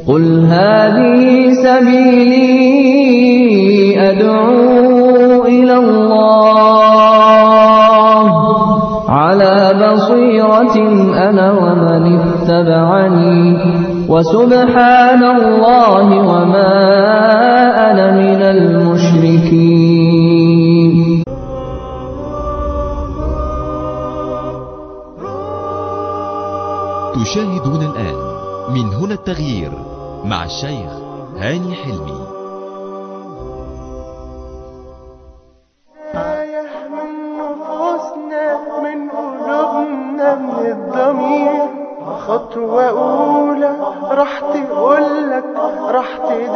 قل هذه سبيلي أدعو إلى الله على بصيرة أنا ومن اتبعني وسبحان الله وما أنا من المشركين. تشاهدون الآن من هنا التغيير مع الشيخ هاني حلمي. رايح من نفوسنا من قلوبنا من الضمير، خطوة أولى راح تقولك راح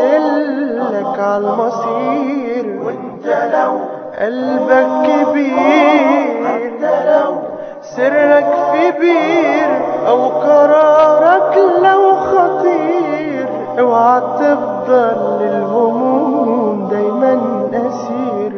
تدلك عالمصير. وانت لو قلبك كبير، انت لو سرك في بير أو قرارك لو خطير، اوعى تفضل للهموم دايما أسير.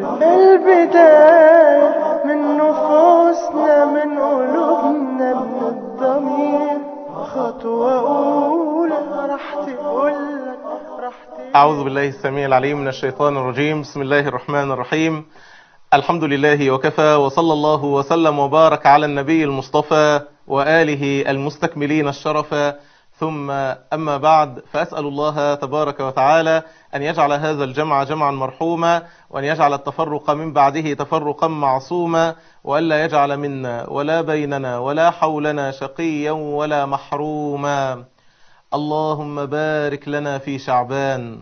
البداية من نفوسنا من قلوبنا من الضمير، خطوة أولى راح تقولك راح تقولك. أعوذ بالله السميع العليم من الشيطان الرجيم. بسم الله الرحمن الرحيم. الحمد لله وكفى، وصلى الله وسلم وبارك على النبي المصطفى وآله المستكملين الشرفا، ثم أما بعد، فأسأل الله تبارك وتعالى أن يجعل هذا الجمع جمعا مرحوما، وأن يجعل التفرق من بعده تفرقا معصوما، وألا يجعل منا ولا بيننا ولا حولنا شقيا ولا محروما. اللهم بارك لنا في شعبان،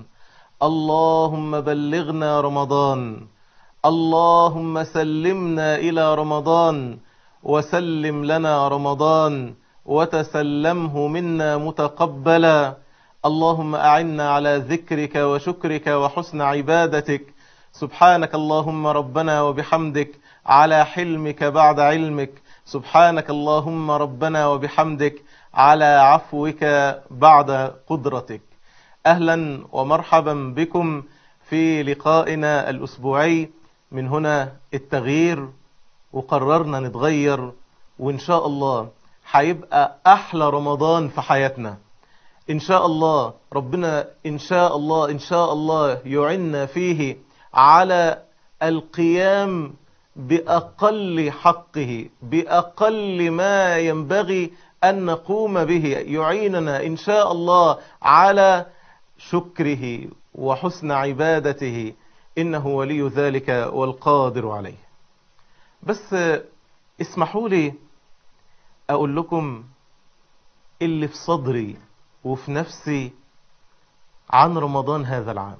اللهم بلغنا رمضان، اللهم سلمنا إلى رمضان، وسلم لنا رمضان وتسلمه منا متقبلا. اللهم أعنا على ذكرك وشكرك وحسن عبادتك. سبحانك اللهم ربنا وبحمدك على حلمك بعد علمك. سبحانك اللهم ربنا وبحمدك على عفوك بعد قدرتك. أهلا ومرحبا بكم في لقائنا الأسبوعي من هنا التغيير. وقررنا نتغير، وإن شاء الله هيبقى أحلى رمضان في حياتنا إن شاء الله. ربنا إن شاء الله يعنا فيه على القيام بأقل حقه، بأقل ما ينبغي أن نقوم به. يعيننا إن شاء الله على شكره وحسن عبادته، إنه ولي ذلك والقادر عليه. بس اسمحوا لي أقول لكم اللي في صدري وفي نفسي عن رمضان هذا العام.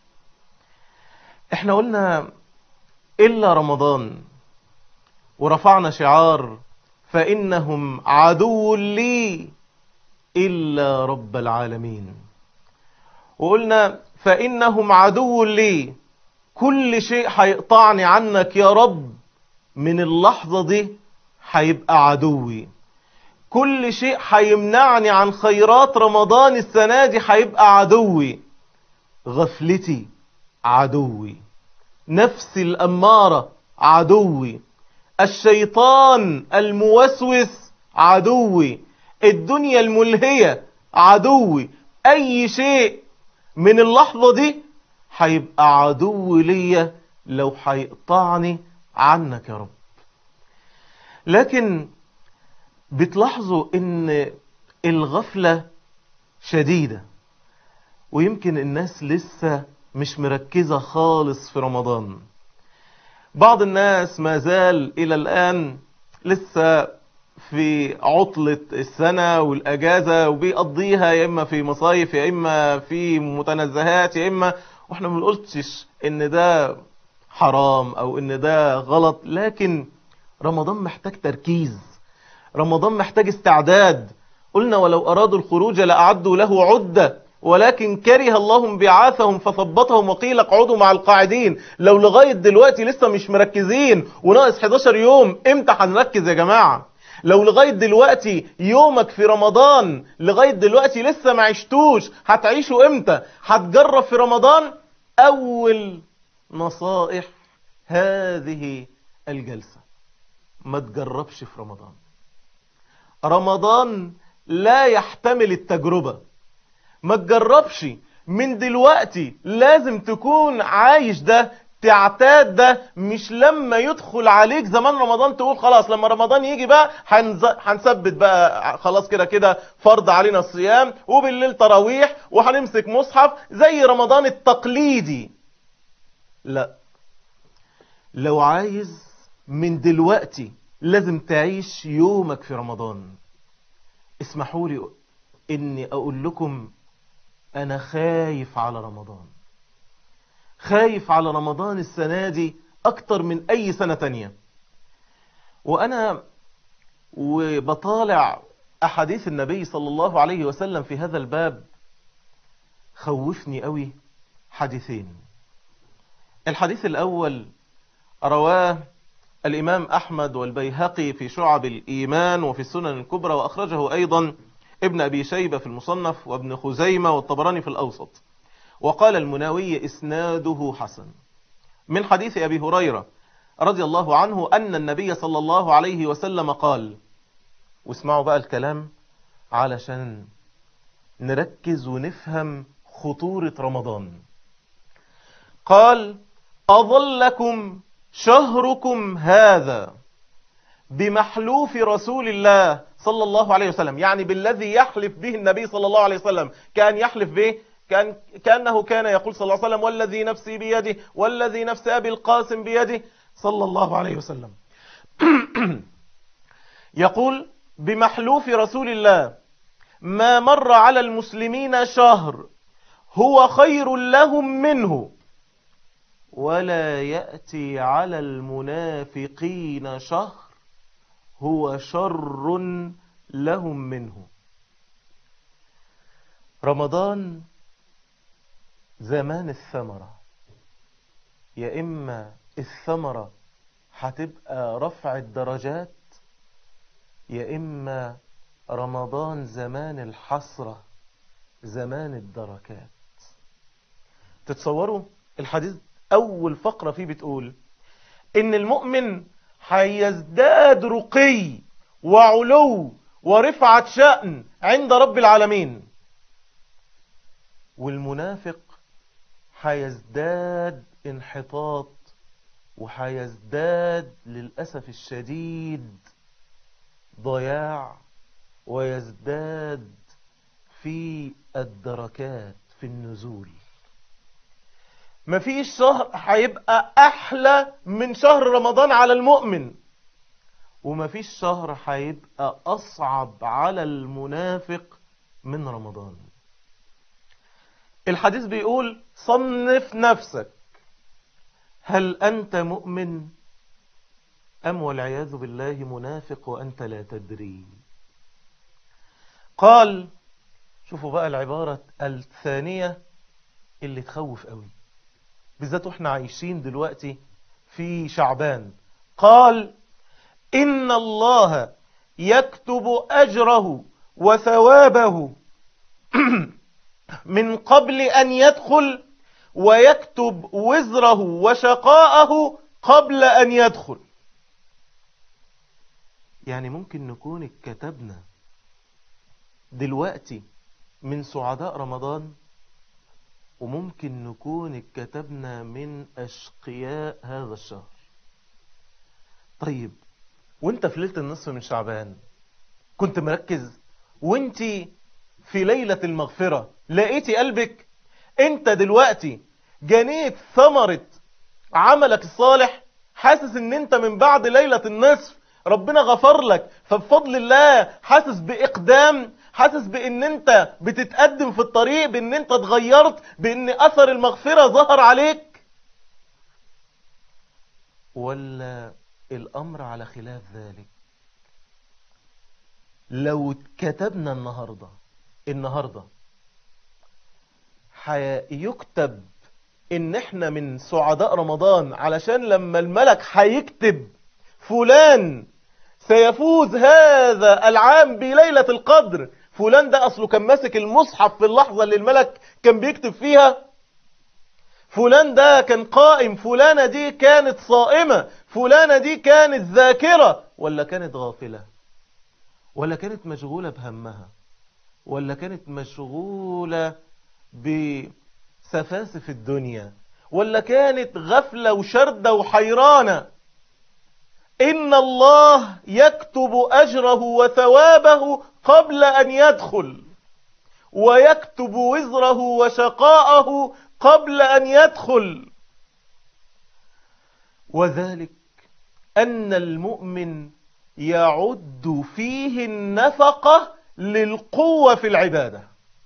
احنا قلنا إلا رمضان، ورفعنا شعار فإنهم عدو لي إلا رب العالمين. وقلنا فإنهم عدو لي، كل شيء هيقطعني عنك يا رب من اللحظة دي هيبقى عدوي. كل شيء هيمنعني عن خيرات رمضان السنة دي هيبقى عدوي. غفلتي عدوي، نفسي الأمارة عدوي، الشيطان الموسوس عدوي، الدنيا الملهية عدوي. أي شيء من اللحظة دي هيبقى عدو ليا لو هيقطعني عنك يا رب. لكن بتلاحظوا ان الغفلة شديدة، ويمكن الناس لسه مش مركزة خالص في رمضان. بعض الناس ما زال إلى الآن لسه في عطلة السنة والأجازة، وبيقضيها يا إما في مصايف يا إما في متنزهات يا إما، وإحنا ما بنقولش إن ده حرام أو إن ده غلط، لكن رمضان محتاج تركيز، رمضان محتاج استعداد. قلنا ولو أرادوا الخروج لأعدوا له عدة، ولكن كره الله انبعاثهم فثبطهم وقيل اقعدوا مع القاعدين. لو لغاية دلوقتي لسه مش مركزين وناقص 11 يوم، امتى هنركز يا جماعة؟ لو لغاية دلوقتي يومك في رمضان لغاية دلوقتي لسه ما عشتوش، هتعيشوا امتى؟ هتجرب في رمضان؟ أول نصائح هذه الجلسة: ما تجربش في رمضان. رمضان لا يحتمل التجربة. ما تجربش من دلوقتي، لازم تكون عايش ده، تعتاد ده، مش لما يدخل عليك زمان رمضان تقول خلاص لما رمضان يجي بقى هنثبت بقى خلاص كده كده فرض علينا الصيام وبالليل تراويح وهنمسك مصحف زي رمضان التقليدي. لا، لو عايز من دلوقتي لازم تعيش يومك في رمضان. اسمحوا لي اني اقول لكم انا خايف على رمضان، خايف على رمضان السنة دي اكتر من اي سنة تانية. وانا وبطالع احاديث النبي صلى الله عليه وسلم في هذا الباب خوفني قوي حديثين. الحديث الاول رواه الامام احمد والبيهقي في شعب الايمان وفي السنن الكبرى، واخرجه ايضا ابن ابي شيبة في المصنف وابن خزيمة والطبراني في الاوسط، وقال المناوي اسناده حسن، من حديث ابي هريرة رضي الله عنه ان النبي صلى الله عليه وسلم قال، واسمعوا بقى الكلام علشان نركز ونفهم خطورة رمضان. قال: أظلكم شهركم هذا بمحلوف رسول الله صلى الله عليه وسلم، يعني بالذي يحلف به النبي صلى الله عليه وسلم، كان يحلف به كأنه كان يقول صلى الله عليه وسلم: والذي نفسي بيده والذي نفس أبي القاسم بيده صلى الله عليه وسلم. يقول: بمحلوف رسول الله ما مر على المسلمين شهر هو خير لهم منه، ولا يأتي على المنافقين شهر هو شر لهم منه. رمضان زمان الثمرة، يا إما الثمرة هتبقى رفع الدرجات، يا إما رمضان زمان الحسرة، زمان الدركات. تتصوروا الحديث أول فقرة فيه بتقول إن المؤمن هيزداد رقي وعلو ورفعة شأن عند رب العالمين، والمنافق هيزداد انحطاط وهيزداد للأسف الشديد ضياع، ويزداد في الدركات في النزول. مفيش شهر هيبقى أحلى من شهر رمضان على المؤمن، ومفيش شهر هيبقى أصعب على المنافق من رمضان. الحديث بيقول: صنف نفسك، هل أنت مؤمن أم والعياذ بالله منافق وأنت لا تدري؟ قال، شوفوا بقى العبارة الثانية اللي تخوف قوي، بالذات واحنا عايشين دلوقتي في شعبان. قال: إن الله يكتب أجره وثوابه من قبل أن يدخل، ويكتب وزره وشقاءه قبل أن يدخل. يعني ممكن نكون اتكتبنا دلوقتي من سعداء رمضان، وممكن نكون اتكتبنا من أشقياء هذا الشهر. طيب، وانت في ليلة النصف من شعبان كنت مركز؟ وانت في ليلة المغفرة لقيتي قلبك؟ انت دلوقتي جنيت ثمرة عملك الصالح؟ حاسس ان انت من بعد ليلة النصف ربنا غفر لك، فبفضل الله حاسس بإقدام، حاسس بان انت بتتقدم في الطريق، بان انت اتغيرت، بان اثر المغفرة ظهر عليك؟ ولا الامر على خلاف ذلك؟ لو كتبنا النهاردة هيكتب ان احنا من سعداء رمضان، علشان لما الملك هيكتب فلان سيفوز هذا العام بليلة القدر، فلان ده اصله كان ماسك المصحف في اللحظة اللي الملك كان بيكتب فيها، فلان ده كان قائم، فلانة دي كانت صائمة، فلانة دي كانت ذاكرة، ولا كانت غافلة، ولا كانت مشغولة بهمها، ولا كانت مشغولة بسفاسف الدنيا، ولا كانت غفلة وشردة وحيرانة؟ إن الله يكتب أجره وثوابه قبل أن يدخل، ويكتب وزره وشقاءه قبل أن يدخل. وذلك أن المؤمن يعد فيه النفقة للقوة في العبادة.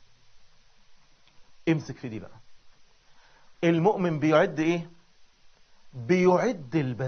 امسك في دي بقى. المؤمن بيعد ايه؟ بيعد البذل،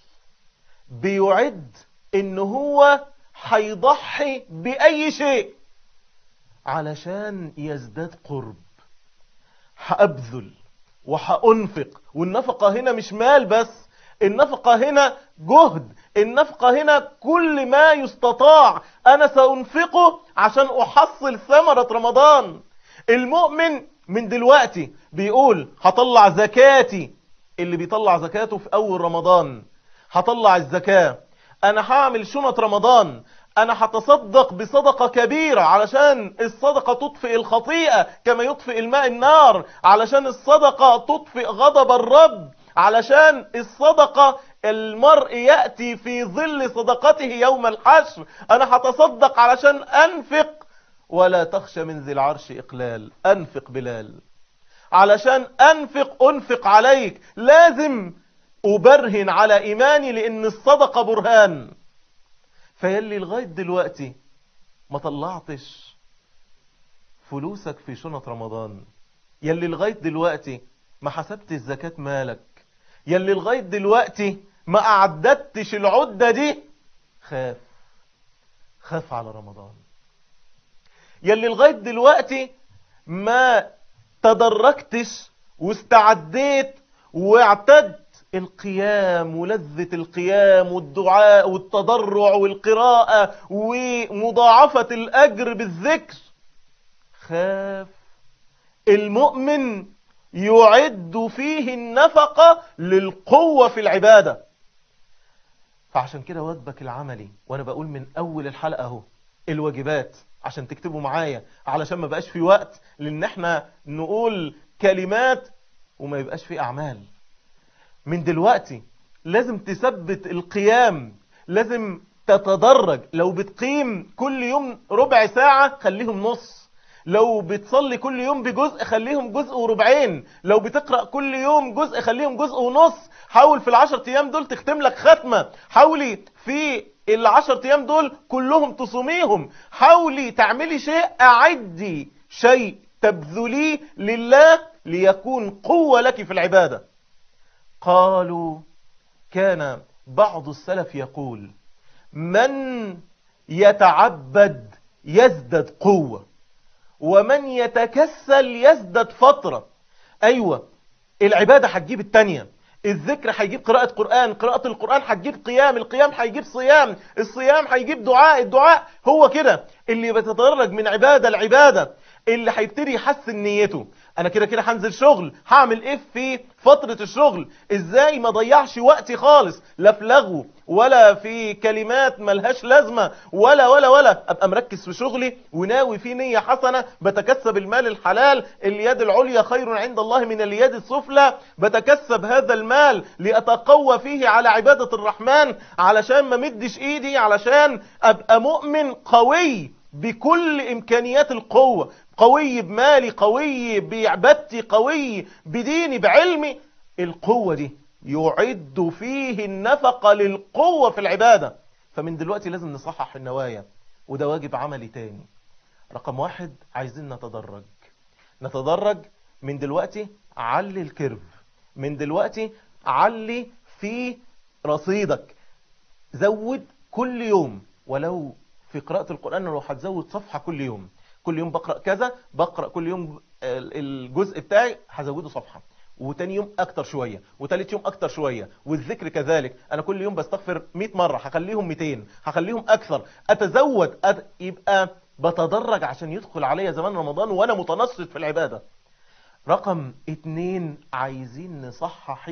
بيعد ان هو هيضحي بأي شيء علشان يزداد قرب. هأبذل وهأنفق، والنفقة هنا مش مال بس، النفقة هنا جهد، النفقة هنا كل ما يستطاع أنا سأنفقه عشان أحصل ثمرة رمضان. المؤمن من دلوقتي بيقول هطلع زكاتي، اللي بيطلع زكاته في أول رمضان هطلع الزكاة، أنا هعمل شنط رمضان، أنا هتصدق بصدقة كبيرة علشان الصدقة تطفئ الخطيئة كما يطفئ الماء النار، علشان الصدقة تطفئ غضب الرب، علشان الصدقة المرء يأتي في ظل صدقته يوم الحشر. أنا هتصدق علشان أنفق، ولا تخشى من ذي العرش إقلال، أنفق بلال، علشان أنفق عليك، لازم أبرهن على إيماني لأن الصدقة برهان. فيلي لغاية دلوقتي ما طلعتش فلوسك في شنط رمضان، يلي لغاية دلوقتي ما حسبت الزكاة مالك، يلي لغاية دلوقتي ما أعددتش العدة دي، خاف على رمضان. يلي لغاية دلوقتي ما تدركتش واستعديت واعتدت القيام ولذة القيام والدعاء والتضرع والقراءة ومضاعفة الأجر بالذكر، خاف. المؤمن يعد فيه النفقة للقوة في العبادة. فعشان كده واجبك العملي، وانا بقول من اول الحلقة اهو الواجبات عشان تكتبوا معايا، علشان ما بقاش في وقت لان احنا نقول كلمات وما يبقاش في اعمال. من دلوقتي لازم تثبت القيام، لازم تتدرج. لو بتقيم كل يوم ربع ساعة خليهم نص، لو بتصلي كل يوم بجزء خليهم جزء وربعين، لو بتقرأ كل يوم جزء خليهم جزء ونص. حاول في 10 أيام دول تختم لك ختمة، حاولي في 10 أيام دول كلهم تصوميهم، حاولي تعملي شيء، أعدي شيء تبذليه لله ليكون قوة لك في العبادة. قالوا كان بعض السلف يقول من يتعبد يزداد قوة، ومن يتكسل يزداد فترة. أيوة، العبادة هتجيب التانية، الذكر هيجيب قراءة قرآن، قراءة القرآن هتجيب قيام، القيام هيجيب صيام، الصيام هيجيب دعاء، الدعاء هو كده اللي بيتدرج من عبادة لعبادة، اللي هيبتدي يحسن نيته. انا كده كده هنزل شغل، هعمل ايه في فترة الشغل؟ ازاي ما ضيعش وقتي خالص، لا في لغو ولا في كلمات ملهاش لازمة ولا ابقى مركز في شغلي وناوي فيه نية حسنة، بتكسب المال الحلال، اليد العليا خير عند الله من اليد السفلى، بتكسب هذا المال لأتقوى فيه على عبادة الرحمن، علشان ما مدش ايدي، علشان ابقى مؤمن قوي بكل امكانيات القوة، قوي بمالي، قوي بعبادتي، قوي بديني، بعلمي. القوة دي يعد فيه النفقة للقوة في العبادة. فمن دلوقتي لازم نصحح النوايا، وده واجب عملي تاني. رقم 1، عايزين نتدرج من دلوقتي. علي الكيرف من دلوقتي، علي في رصيدك، زود كل يوم، ولو في قراءة القرآن لو هتزود صفحة كل يوم، كل يوم بقرأ كذا، بقرأ كل يوم الجزء بتاعي هزوده صفحة، وتاني يوم اكتر شوية، وتالت يوم اكتر شوية، والذكر كذلك. انا كل يوم بستغفر 100 مرة، هخليهم 200، هخليهم اكثر، اتزود يبقى بتدرج عشان يدخل عليا زمان رمضان وانا متنشط في العبادة. رقم 2، عايزين نصحح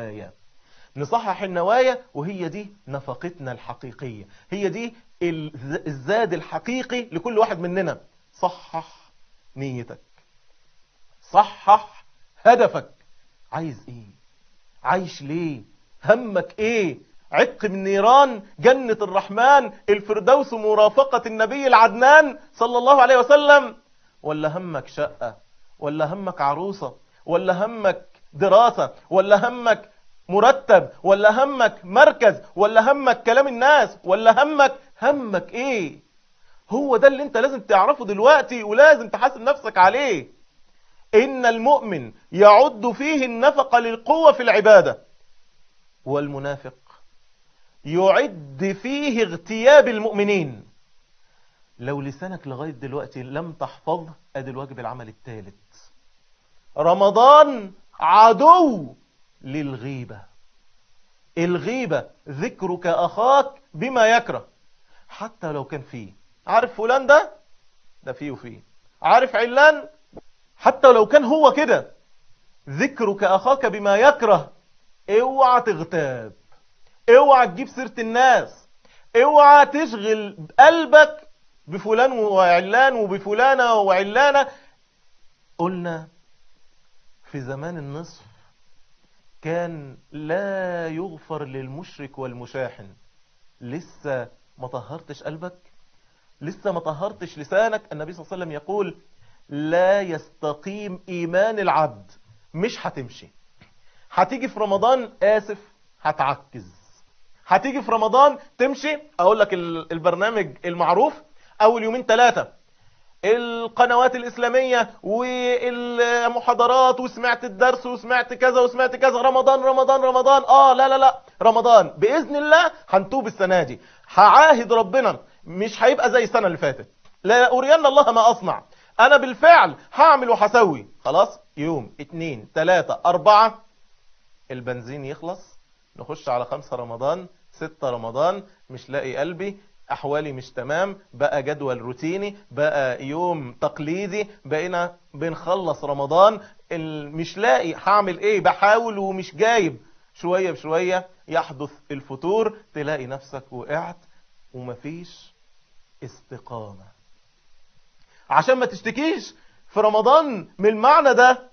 النوايا، وهي دي نفقتنا الحقيقية، هي دي الزاد الحقيقي لكل واحد مننا، صحح نيتك، صحح هدفك. عايز ايه؟ عايش ليه؟ همك ايه؟ عتق من نيران جنة الرحمن، الفردوس، مرافقة النبي العدنان صلى الله عليه وسلم، ولا همك شقة، ولا همك عروسة، ولا همك دراسة، ولا همك مرتب، ولا همك مركز، ولا همك كلام الناس، ولا همك ايه؟ هو ده اللي انت لازم تعرفه دلوقتي، ولازم تحاسب نفسك عليه. إن المؤمن يعد فيه النفق للقوة في العبادة، والمنافق يعد فيه اغتياب المؤمنين. لو لسانك لغاية دلوقتي لم تحفظه، ادي الواجب العمل الثالث. رمضان عدو للغيبة. الغيبة ذكرك أخاك بما يكره، حتى لو كان فيه. عارف فلان ده فيه وفيه. عارف علان، حتى لو كان هو كده. ذكرك أخاك بما يكره. اوعى تغتاب، اوعى تجيب سيرة الناس، اوعى تشغل قلبك بفلان وعلان وبفلانة وعلانة. قلنا في زمان النصف كان لا يغفر للمشرك والمشاحن. لسه ما طهرتش قلبك، لسه ما طهرتش لسانك. النبي صلى الله عليه وسلم يقول لا يستقيم إيمان العبد. مش هتمشي. هتيجي في رمضان آسف هتعكز، هتيجي في رمضان تمشي. أقول لك البرنامج المعروف أول يومين 3 القنوات الإسلامية والمحاضرات، وسمعت الدرس وسمعت كذا وسمعت كذا. رمضان رمضان رمضان. لا رمضان بإذن الله هنتوب السنة دي. هعاهد ربنا مش هيبقى زي السنة اللي فاتت. لا أرين الله ما أصنع. أنا بالفعل هعمل وهسوي. خلاص يوم 2 3 4 البنزين يخلص، نخش على 5 رمضان 6 رمضان، مش لاقي قلبي، أحوالي مش تمام، بقى جدول روتيني، بقى يوم تقليدي، بقينا بنخلص رمضان مش لاقي هعمل ايه، بحاول ومش جايب. شوية بشوية يحدث الفتور، تلاقي نفسك وقعت ومفيش استقامة. عشان ما تشتكيش في رمضان من المعنى ده،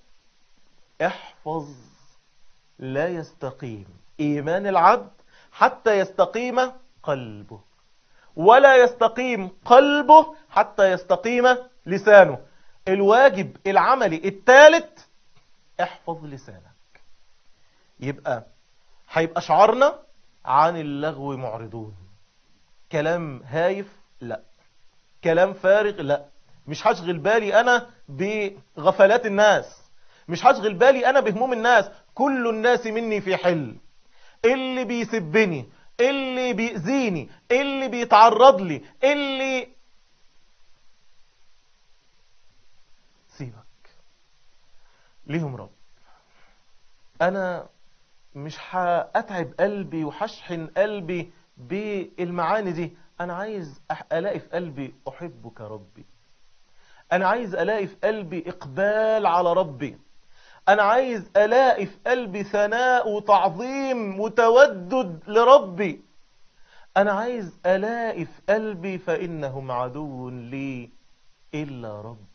احفظ لا يستقيم إيمان العبد حتى يستقيم قلبه، ولا يستقيم قلبه حتى يستقيم لسانه. الواجب العملي الثالث احفظ لسانك. هيبقى شعارنا عن اللغو معرضون. كلام هايف لا، كلام فارغ لا. مش هشغل بالي أنا بغفلات الناس، مش هشغل بالي أنا بهموم الناس. كل الناس مني في حل. اللي بيسبني، اللي بيأذيني، اللي بيتعرض لي، اللي سيبك ليهم رب. أنا مش هأتعب قلبي وحشحن قلبي بالمعاني دي. أنا عايز ألاقي في قلبي أحبك ربي. أنا عايز ألاقي في قلبي إقبال على ربي. أنا عايز ألاقي في قلبي ثناء وتعظيم وتودد لربي. أنا عايز ألاقي في قلبي فإنهم عدو لي إلا ربي.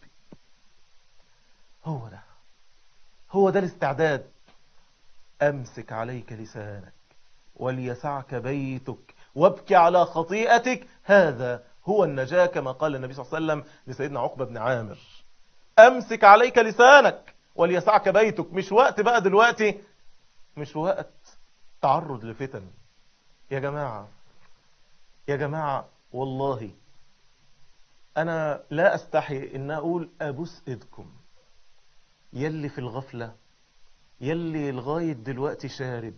هو ده الاستعداد. أمسك عليك لسانك وليسعك بيتك وابكي على خطيئتك. هذا هو النجاة، كما قال النبي صلى الله عليه وسلم لسيدنا عقبة بن عامر. أمسك عليك لسانك وليسعك بيتك. مش وقت بقى دلوقتي، مش وقت تعرض لفتن. يا جماعة والله أنا لا أستحي إن أقول أبوس إيدكم يلي في الغفلة، يلي لغاية دلوقتي شارد.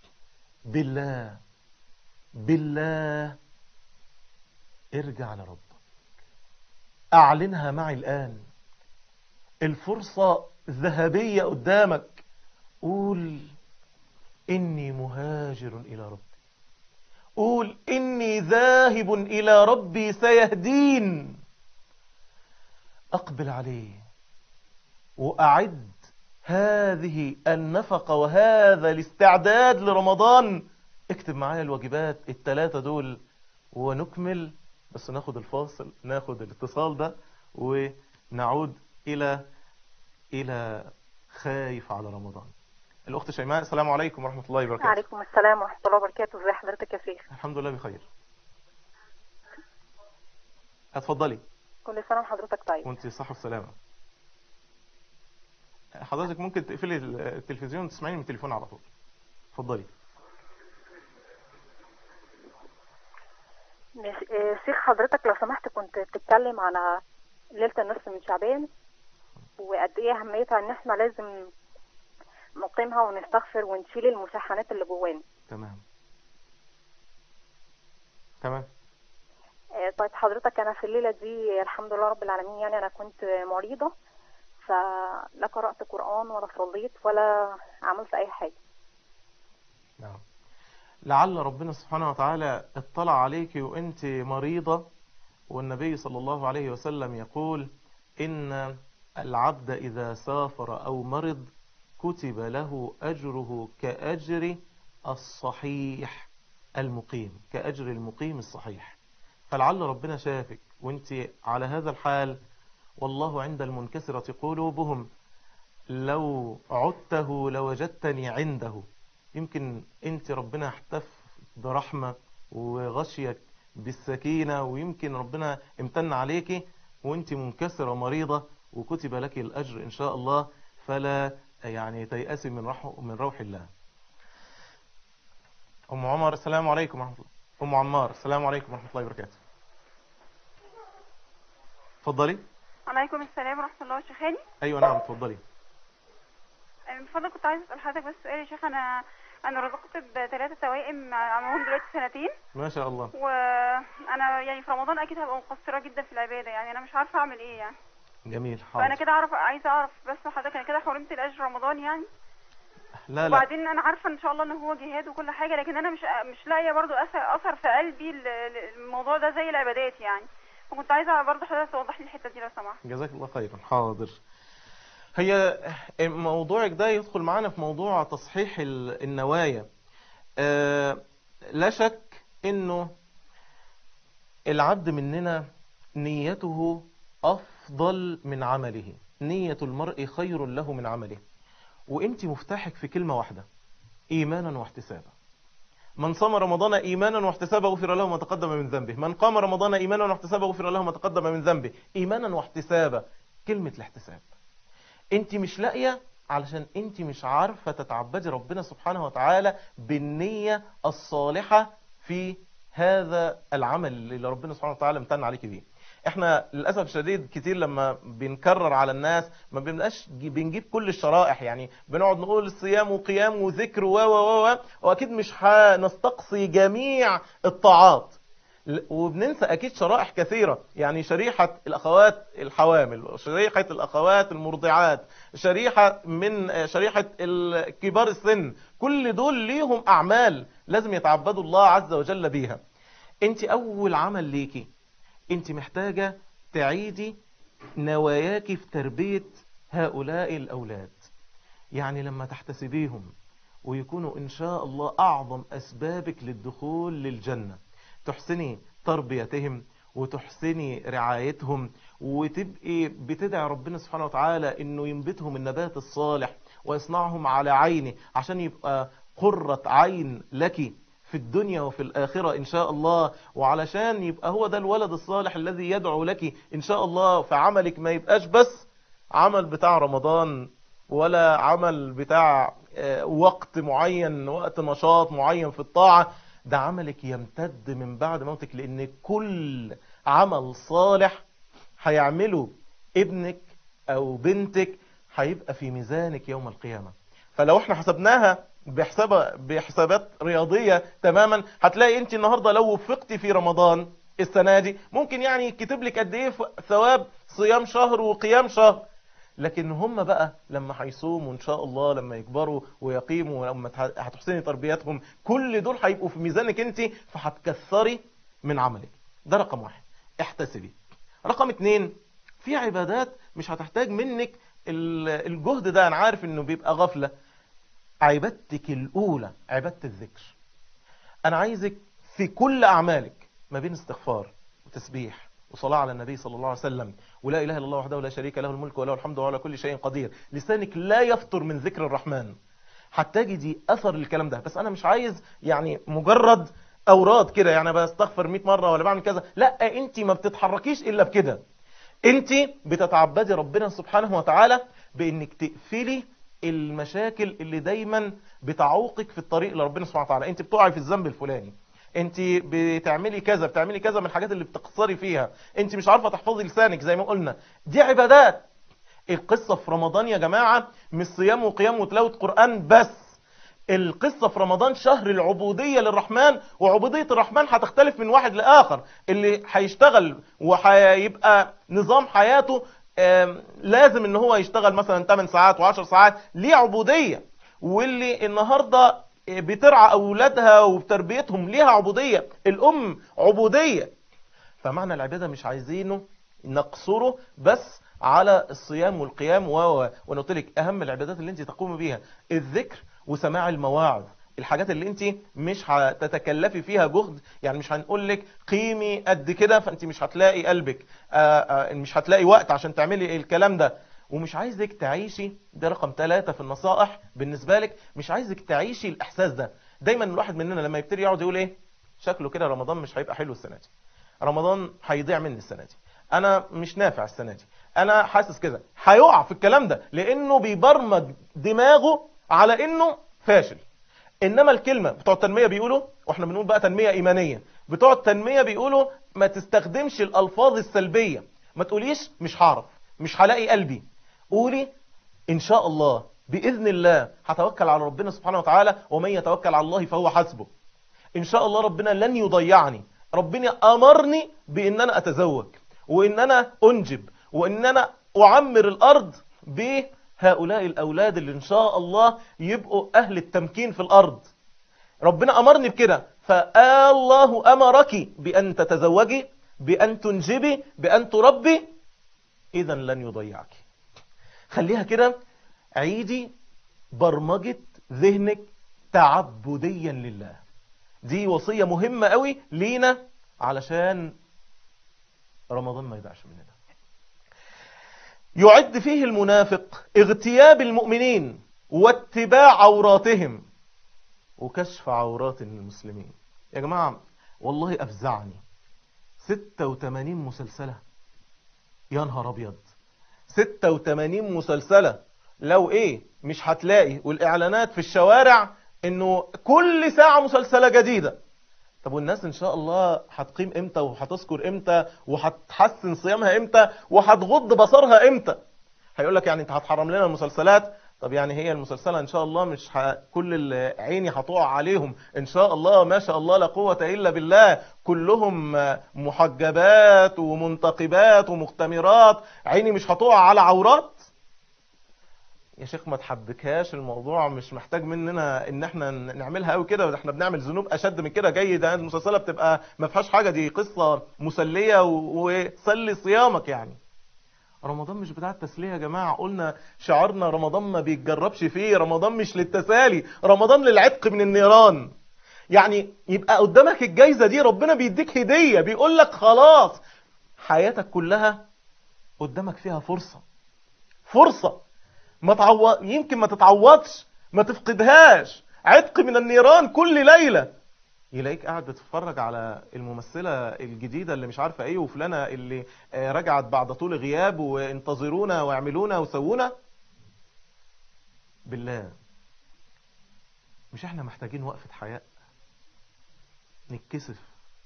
بالله ارجع لربك. أعلنها معي الآن. الفرصة ذهبية قدامك. قول إني مهاجر إلى ربي. قول إني ذاهب إلى ربي سيهدين. أقبل عليه وأعد هذه النفقة وهذا الاستعداد لرمضان. اكتب معايا الواجبات ال3 دول ونكمل. بس ناخد الفاصل، ناخد الاتصال ده ونعود إلى خايف على رمضان. الأخت شيماء، السلام عليكم ورحمة الله وبركاته. وعليكم السلام ورحمة الله وبركاته. ازي حضرتك يا شيخ؟ الحمد لله بخير. اتفضلي. كل سنة وحضرتك طيب. وانت صحة وسلامة. حضرتك ممكن تقفلي التلفزيون وتسمعيني من التليفون على طول. اتفضلي. شيخ حضرتك لو سمحت، كنت بتتكلم على ليلة النصف من شعبان وقد ايه اهميتها، ان احنا لازم نقيمها ونستغفر ونشيل المشاحنات اللي جوانا. تمام. طيب حضرتك، انا في الليلة دي الحمد لله رب العالمين، يعني انا كنت مريضة، فلا قرأت قرآن ولا صليت ولا عملت اي حاجة. نعم. لعل ربنا سبحانه وتعالى اطلع عليك وانت مريضة، والنبي صلى الله عليه وسلم يقول إن العبد إذا سافر أو مرض كتب له أجره كأجر الصحيح المقيم، كأجر المقيم الصحيح. فلعل ربنا شافك وانت على هذا الحال. والله عند المنكسرة قلوبهم لو عدته لوجدتني عنده. يمكن انت ربنا احتف برحمة وغشيك بالسكينة، ويمكن ربنا امتن عليك وانت منكسرة مريضة وكتب لك الأجر إن شاء الله. فلا يعني تيأسي من روح الله. أم عمر، السلام عليكم ورحمة الله. أم عمار، السلام عليكم ورحمة الله وبركاته. اتفضلي. عليكم السلام ورحمة الله. شيخاني؟ أيوة نعم اتفضلي. من فضلك كنت عايزة أسأل حضرتك بس سؤال يا شيخ. أنا رزقت ب3 توائم عمرهم دلوقتي 2 سنين. ما شاء الله. وأنا يعني في رمضان أكيد هبقى مقصرة جدا في العبادة، يعني أنا مش عارفة أعمل إيه يعني. جميل. حاضر. فأنا كده عايزة أعرف بس حضرتك، أنا كده حرمت الأجر رمضان يعني. لا. وبعدين أنا عارفة إن شاء الله إن هو جهاد وكل حاجة، لكن أنا مش لاقية برضو أثر في قلبي الموضوع ده زي العبادات يعني. فكنت عايزة برضو حضرتك توضح لي الحتة دي لو سمحت. جزاك الله خيرا. حاضر. هي موضوعك ده يدخل معنا في موضوع تصحيح النوايا. لا شك انه العبد مننا نيته افضل من عمله. نية المرء خير له من عمله. وانت مفتاحك في كلمة واحدة: ايمانا واحتسابا. من صام رمضان ايمانا واحتسابا غفر له ما تقدم من ذنبه. من قام رمضان ايمانا واحتسابا غفر له ما تقدم من ذنبه. ايمانا واحتسابا. كلمة الاحتساب انت مش لاقيه علشان انت مش عارفة تتعبدي ربنا سبحانه وتعالى بالنية الصالحة في هذا العمل اللي ربنا سبحانه وتعالى امتن عليك بيه. احنا للأسف الشديد كتير لما بنكرر على الناس ما بنبقاش بنجيب كل الشرائح، يعني بنقعد نقول الصيام وقيام وذكر واكيد مش هنستقصي جميع الطاعات، وبننسى أكيد شرائح كثيرة. يعني شريحة الأخوات الحوامل، شريحة الأخوات المرضعات، شريحة من شريحة كبار السن، كل دول ليهم أعمال لازم يتعبدوا الله عز وجل بيها. انت أول عمل ليكي انت محتاجة تعيدي نواياكي في تربية هؤلاء الأولاد. يعني لما تحتسبيهم ويكونوا إن شاء الله أعظم أسبابك للدخول للجنة، تحسني تربيتهم وتحسني رعايتهم، وتبقي بتدعي ربنا سبحانه وتعالى انه ينبتهم النبات الصالح ويصنعهم على عينه عشان يبقى قرة عين لك في الدنيا وفي الآخرة إن شاء الله، وعلشان يبقى هو ده الولد الصالح الذي يدعو لك إن شاء الله. فعملك ما يبقاش بس عمل بتاع رمضان ولا عمل بتاع وقت معين، وقت نشاط معين في الطاعة، ده عملك يمتد من بعد موتك، لأن كل عمل صالح هيعمله ابنك أو بنتك هيبقى في ميزانك يوم القيامة. فلو احنا حسبناها بحسابات رياضية تماما، هتلاقي انت النهاردة لو وفقتي في رمضان السنة دي ممكن يعني يكتب لك قد ايه ثواب صيام شهر وقيام شهر. لكن هم بقى لما هيصوموا ان شاء الله، لما يكبروا ويقيموا، ولما هتحسني تربيتهم، كل دول هيبقوا في ميزانك انت، فهتكثري من عملك. ده رقم 1، احتسبي. رقم 2، في عبادات مش هتحتاج منك الجهد ده، انا عارف انه بيبقى غفلة. عبادتك الاولى عبادة الذكر. انا عايزك في كل اعمالك ما بين استغفار وتسبيح وصلاة على النبي صلى الله عليه وسلم ولا إله إلا الله وحده لا شريك له الملك وله الحمد وعلى كل شيء قدير، لسانك لا يفطر من ذكر الرحمن، هتجدي أثر الكلام ده. بس أنا مش عايز يعني مجرد أوراد كده، يعني بستغفر 100 مرة ولا بعمل كذا، لا، أنت ما بتتحركيش إلا بكده. أنت بتتعبدي ربنا سبحانه وتعالى بأنك تقفلي المشاكل اللي دايما بتعوقك في الطريق لربنا سبحانه وتعالى. أنت بتقعي في الذنب الفلاني، انت بتعملي كذا من الحاجات اللي بتقصري فيها، انت مش عارفة تحفظي لسانك زي ما قلنا، دي عبادات. القصة في رمضان يا جماعة مش صيام وقيام وتلاوة قرآن بس، القصة في رمضان شهر العبودية للرحمن، وعبودية الرحمن هتختلف من واحد لآخر. اللي هيشتغل وهيبقى نظام حياته لازم ان هو يشتغل مثلا 8 ساعات و10 ساعات، ليه عبودية. واللي النهاردة بترعى أولادها وبتربيتهم ليها عبودية، الأم عبودية. فمعنى العبادة مش عايزينه نقصره بس على الصيام والقيام وانا قلت لك أهم العبادات اللي انت تقوم بيها الذكر وسماع المواعظ، الحاجات اللي انت مش هتتكلفي فيها جهد. يعني مش هنقول لك قيمي قد كده فانت مش هتلاقي قلبك، مش هتلاقي وقت عشان تعملي الكلام ده. ومش عايزك تعيشي، ده رقم 3 في النصائح بالنسبة لك، مش عايزك تعيشي الإحساس ده. دايما الواحد مننا لما يبتدي يقعد يقول ايه، شكله كده رمضان مش هيبقى حلو السنة دي، رمضان هيضيع مني السنة دي، انا مش نافع السنة دي، انا حاسس كده، هيقع في الكلام ده لانه بيبرمج دماغه على انه فاشل. انما الكلمة بتوع التنمية بيقولوا، واحنا بنقول بقى تنمية ايمانية، بتوع التنمية بيقولوا ما تستخدمش الالفاظ السلبية، ما تقوليش مش هعرف، مش هلاقي قلبي، قولي ان شاء الله باذن الله هتوكل على ربنا سبحانه وتعالى، ومن يتوكل على الله فهو حسبه. ان شاء الله ربنا لن يضيعني، ربنا امرني بان انا اتزوج وان انا انجب وان انا اعمر الارض بهؤلاء الاولاد اللي ان شاء الله يبقوا اهل التمكين في الارض. ربنا امرني بكده، فالله امرك بان تتزوجي، بان تنجبي، بان تربي، اذا لن يضيعك. خليها كده، عيدي برمجة ذهنك تعبديا لله. دي وصية مهمة قوي لينا علشان رمضان ما يضيعش مننا. يعد فيه المنافق اغتياب المؤمنين واتباع عوراتهم وكشف عورات المسلمين. يا جماعة والله أفزعني 86 مسلسلة، يا نهار أبيض، 86 مسلسلة. لو ايه مش هتلاقي، والإعلانات في الشوارع انه كل ساعة مسلسلة جديدة. طب والناس ان شاء الله هتقيم امتى وهتذكر امتى وهتحسن صيامها امتى وهتغض بصرها امتى؟ هيقول لك يعني انت هتحرم لنا المسلسلات. طب يعني هي المسلسلة ان شاء الله مش كل عيني هتقع عليهم ان شاء الله، ما شاء الله لا قوة الا بالله، كلهم محجبات ومنتقبات ومختمرات، عيني مش هتقع على عورات؟ يا شيخ ما تحبكهاش، الموضوع مش محتاج مننا ان احنا نعملها قوي كده، احنا بنعمل ذنوب اشد من كده. جيد المسلسلة بتبقى ما فيهاش حاجة، دي قصة مسلية وسلي صيامك. يعني رمضان مش بتاع التسلية يا جماعة، قلنا شعارنا رمضان ما بيتجربش فيه، رمضان مش للتسالي، رمضان للعتق من النيران. يعني يبقى قدامك الجايزة دي، ربنا بيديك هدية، بيقول لك خلاص حياتك كلها قدامك فيها فرصة ما يمكن ما تتعوضش، ما تفقدهاش، عتق من النيران كل ليلة. يلاقيك قاعد بتتفرج على الممثلة الجديدة اللي مش عارفة ايه، وفلانة اللي رجعت بعد طول غياب، وانتظرونا واعملونا وسوونا. بالله مش احنا محتاجين وقفة حياء؟ نتكسف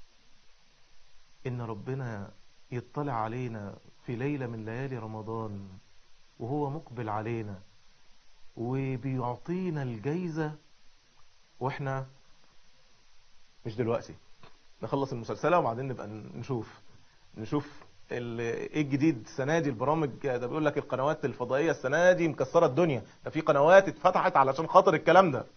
ان ربنا يطلع علينا في ليلة من ليالي رمضان وهو مقبل علينا وبيعطينا الجايزة، واحنا مش دلوقتي نخلص المسلسلة وبعدين نبقى نشوف ايه الجديد السنة دي. البرامج ده بيقول لك القنوات الفضائية السنة دي مكسرة الدنيا، ده في قنوات اتفتحت علشان خاطر الكلام ده.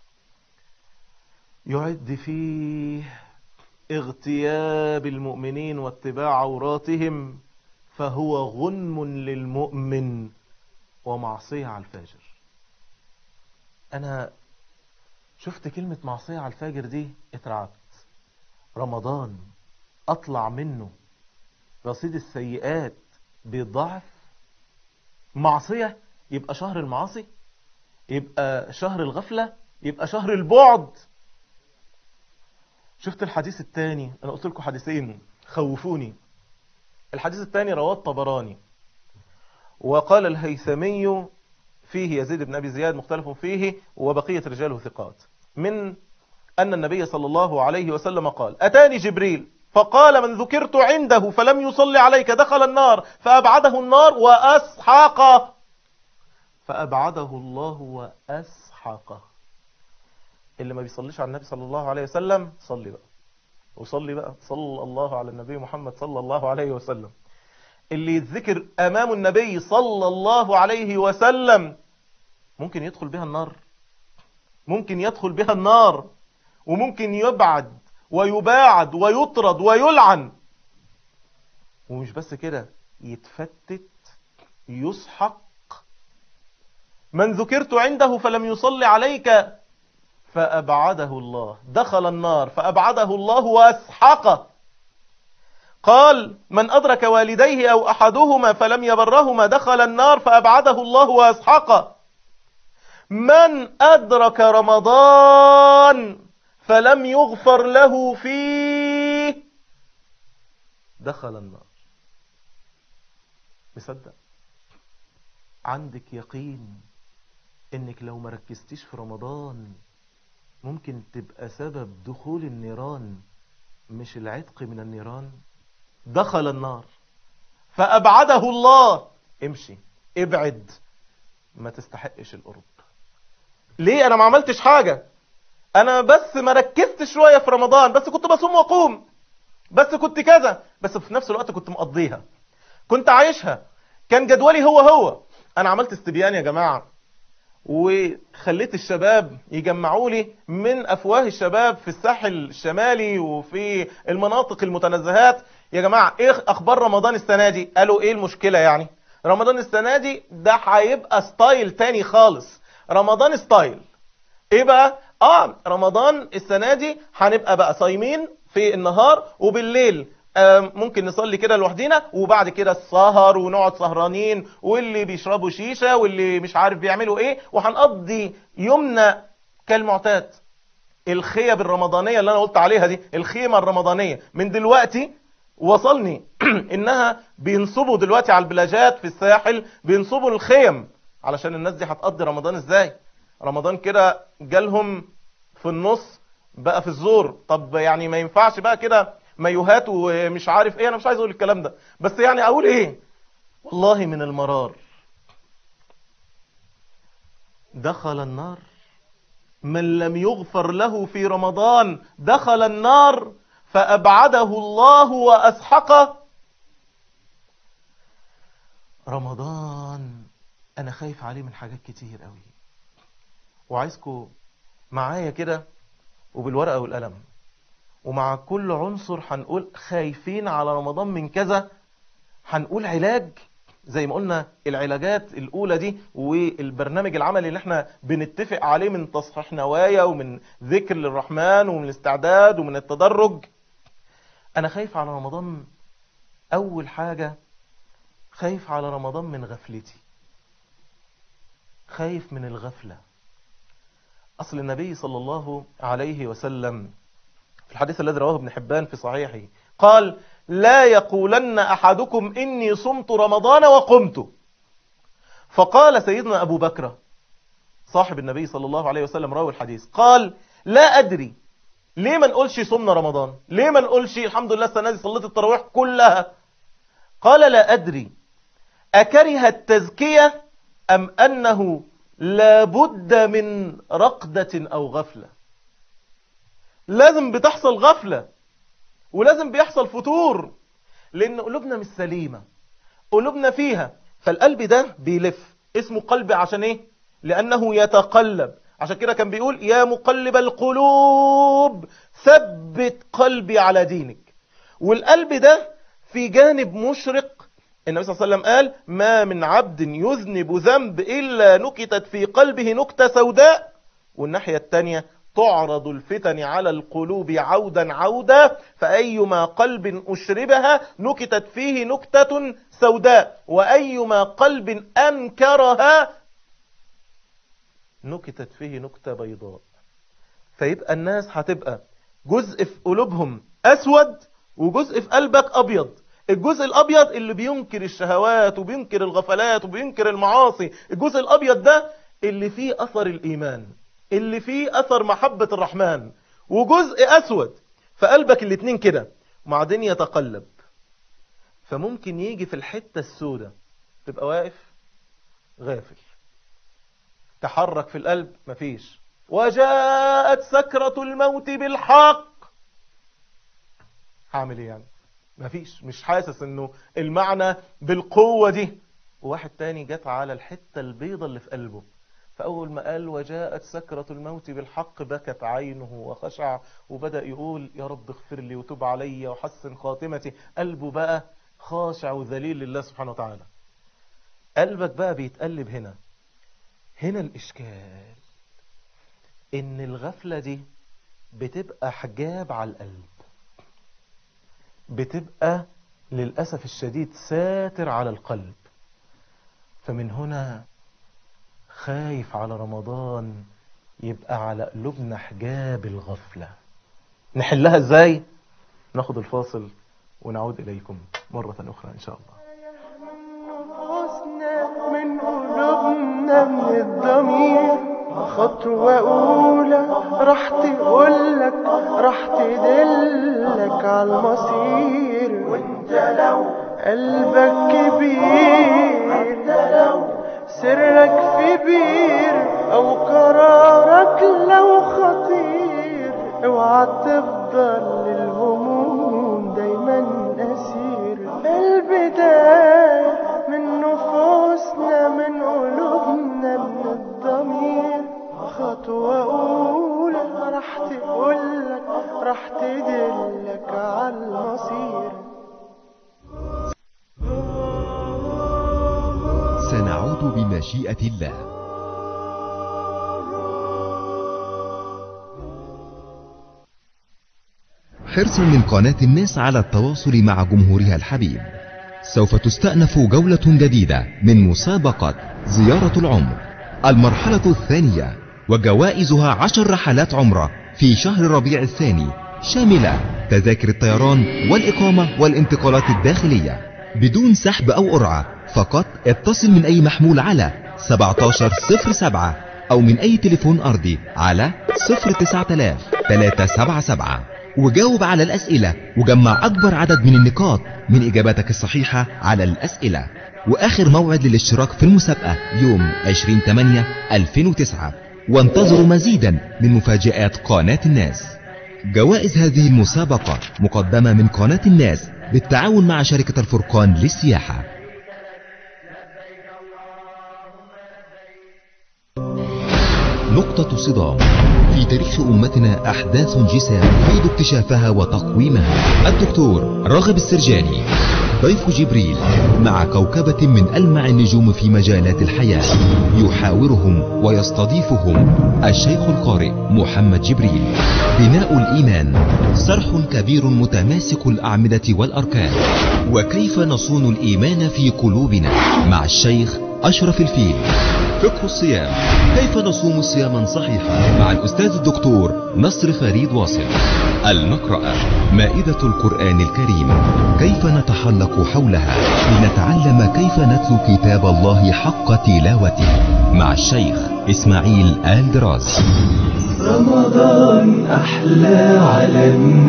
يعد فيه اغتياب المؤمنين واتباع عوراتهم، فهو غنم للمؤمن ومعصية على الفاجر. انا شفت كلمة معصية على الفاجر دي اترعبت. رمضان اطلع منه رصيد السيئات بيتضاعف. معصية يبقى شهر المعاصي، يبقى شهر الغفلة، يبقى شهر البعد. شفت الحديث الثاني؟ أنا قلت لكم حديثين خوفوني. الحديث الثاني رواه الطبراني، وقال الهيثمي فيه يزيد بن أبي زياد مختلف فيه وبقية رجاله ثقات، من أن النبي صلى الله عليه وسلم قال: أتاني جبريل فقال: من ذكرت عنده فلم يصلي عليك دخل النار فأبعده النار وأسحقه. فأبعده الله وأسحقه. اللي ما بيصليش على النبي صلى الله عليه وسلم صلي بقى، وصلي بقى، صلى الله على النبي محمد صلى الله عليه وسلم. اللي يتذكر أمام النبي صلى الله عليه وسلم ممكن يدخل بها النار، ممكن يدخل بها النار، وممكن يبعد ويباعد ويطرد ويلعن. ومش بس كده، يتفتت، يسحق. من ذكرت عنده فلم يصلي عليك فأبعده الله، دخل النار فأبعده الله وأسحقه. قال: من أدرك والديه أو أحدهما فلم يبرهما دخل النار فأبعده الله وأسحقه. من أدرك رمضان فلم يغفر له فيه دخل النار. مصدق؟ عندك يقين انك لو مركزتيش في رمضان ممكن تبقى سبب دخول النيران، مش العتق من النيران؟ دخل النار فأبعده الله. امشي، ابعد، ما تستحقش القرب. ليه؟ انا ما عملتش حاجة، انا بس ما ركزتش شوية في رمضان، بس كنت بصوم وأقوم، بس كنت كذا، بس في نفس الوقت كنت مقضيها، كنت عايشها، كان جدولي هو. انا عملت استبيان يا جماعة، وخليت الشباب يجمعوا لي من أفواه الشباب في الساحل الشمالي وفي المناطق المتنزهات: يا جماعة ايه اخبار رمضان السنة دي؟ قالوا ايه المشكلة يعني؟ رمضان السنة دي ده هيبقى ستايل تاني خالص. رمضان ستايل ايه بقى؟ رمضان السنة دي هنبقى بقى صايمين في النهار، وبالليل ممكن نصلي كده لوحدينا، وبعد كده السهر ونقعد سهرانين، واللي بيشربوا شيشة واللي مش عارف بيعملوا ايه، وهنقضي يومنا كالمعتاد. الخيم الرمضانية اللي انا قلت عليها دي، الخيمة الرمضانية من دلوقتي وصلني انها بينصبوا دلوقتي على البلاجات في الساحل، بينصبوا الخيم علشان الناس دي هتقضي رمضان ازاي؟ رمضان كده جالهم في النص بقى في الزور. طب يعني ما ينفعش بقى كده مايوهات ومش عارف ايه؟ انا مش عايز اقول الكلام ده، بس يعني اقول ايه؟ والله من المرار. دخل النار من لم يغفر له في رمضان، دخل النار فأبعده الله وأسحقه. رمضان أنا خايف عليه من حاجات كتير قوي، وعايزكم معايا كده وبالورقة والقلم، ومع كل عنصر هنقول خايفين على رمضان من كذا، هنقول علاج زي ما قلنا. العلاجات الأولى دي والبرنامج العملي اللي احنا بنتفق عليه من تصحيح نوايا ومن ذكر للرحمن ومن الاستعداد ومن التدرج. أنا خايف على رمضان. أول حاجة خايف على رمضان من غفلتي، خايف من الغفلة. أصل النبي صلى الله عليه وسلم في الحديث الذي رواه ابن حبان في صحيحه قال: لا يقولن أحدكم إني صمت رمضان وقمت. فقال سيدنا أبو بكر صاحب النبي صلى الله عليه وسلم راوي الحديث، قال: لا أدري، ليه ما نقولش صمنا رمضان؟ ليه ما نقولش الحمد لله السنة دي صليت التراويح كلها؟ قال: لا أدري، أكره التزكية أم أنه لابد من رقدة أو غفلة؟ لازم بتحصل غفلة ولازم بيحصل فتور، لأن قلوبنا مش سليمة، قلوبنا فيها. فالقلب ده بيلف، اسمه قلب عشان ايه؟ لأنه يتقلب. عشان كده كان بيقول: يا مقلب القلوب ثبت قلبي على دينك. والقلب ده في جانب مشرق. النبي صلى الله عليه وسلم قال: ما من عبد يذنب ذنب إلا نكتت في قلبه نكتة سوداء. والناحية التانية تعرض الفتن على القلوب عودا عودا، فأيما قلب أشربها نكتت فيه نكتة سوداء، وأيما قلب أنكرها نكتت فيه نكتة بيضاء. فيبقى الناس هتبقى جزء في قلوبهم أسود وجزء في قلبك أبيض. الجزء الأبيض اللي بينكر الشهوات وبينكر الغفلات وبينكر المعاصي، الجزء الأبيض ده اللي فيه أثر الإيمان، اللي فيه أثر محبة الرحمن. وجزء أسود فقلبك الاتنين كده وبعدين يتقلب، فممكن يجي في الحتة السوداء تبقى واقف غافل، تحرك في القلب مفيش. وجاءت سكرة الموت بالحق، هعمل ايه يعني؟ مفيش، مش حاسس انه المعنى بالقوة دي. وواحد تاني جت على الحتة البيضة اللي في قلبه، فأول ما قال وجاءت سكرة الموت بالحق بكت عينه وخشع وبدأ يقول يا رب اغفر لي وتب علي وحسن خاتمتي. قلبه بقى خاشع وذليل لله سبحانه وتعالى. قلبك بقى بيتقلب هنا. هنا الإشكال إن الغفلة دي بتبقى حجاب على القلب، بتبقى للأسف الشديد ساتر على القلب. فمن هنا خايف على رمضان يبقى على قلوبنا حجاب الغفلة. نحلها ازاي؟ ناخد الفاصل ونعود إليكم مرة أخرى إن شاء الله. من قلوبنا من الضمير خطوة أولى راح تقولك، راح تدلك على المصير. وانت لو قلبك كبير، انت لو سرك في بير أو قرارك لو خطير، اوعى تفضل للهموم دايما أسير. البداية من نفوسنا من قلوبنا من الضمير خطوة أولى راح تقولك، راح تدلك على المصير. سنعود بمشيئة الله. حرص من قناة الناس على التواصل مع جمهورها الحبيب. سوف تستأنف جولة جديدة من مسابقة زيارة العمر المرحلة الثانية، وجوائزها 10 رحلات عمرة في شهر ربيع الثاني، شاملة تذاكر الطيران والإقامة والانتقالات الداخلية بدون سحب أو قرعة. فقط اتصل من أي محمول على 1707 أو من أي تليفون أرضي على 09377 وجاوب على الأسئلة وجمع أكبر عدد من النقاط من إجاباتك الصحيحة على الأسئلة. وآخر موعد للاشتراك في المسابقة يوم 20/8/2009. وانتظروا مزيدا من مفاجآت قناة الناس. جوائز هذه المسابقة مقدمة من قناة الناس بالتعاون مع شركة الفرقان للسياحة. نقطة صدام في تاريخ أمتنا، أحداث جسام يريد اكتشافها وتقويمها. الدكتور راغب السرجاني ضيف جبريل مع كوكبة من ألمع النجوم في مجالات الحياة، يحاورهم ويستضيفهم الشيخ القارئ محمد جبريل. بناء الإيمان، صرح كبير متماسك الأعمدة والأركان، وكيف نصون الإيمان في قلوبنا مع الشيخ أشرف الفيل. فقه الصيام، كيف نصوم صياما صحيحا مع الأستاذ الدكتور نصر فريد واصل. المقرأة، مائدة القرآن الكريم، كيف نتحلق حولها لنتعلم كيف نتلو كتاب الله حق تلاوته مع الشيخ إسماعيل آل دراز. رمضان أحلى على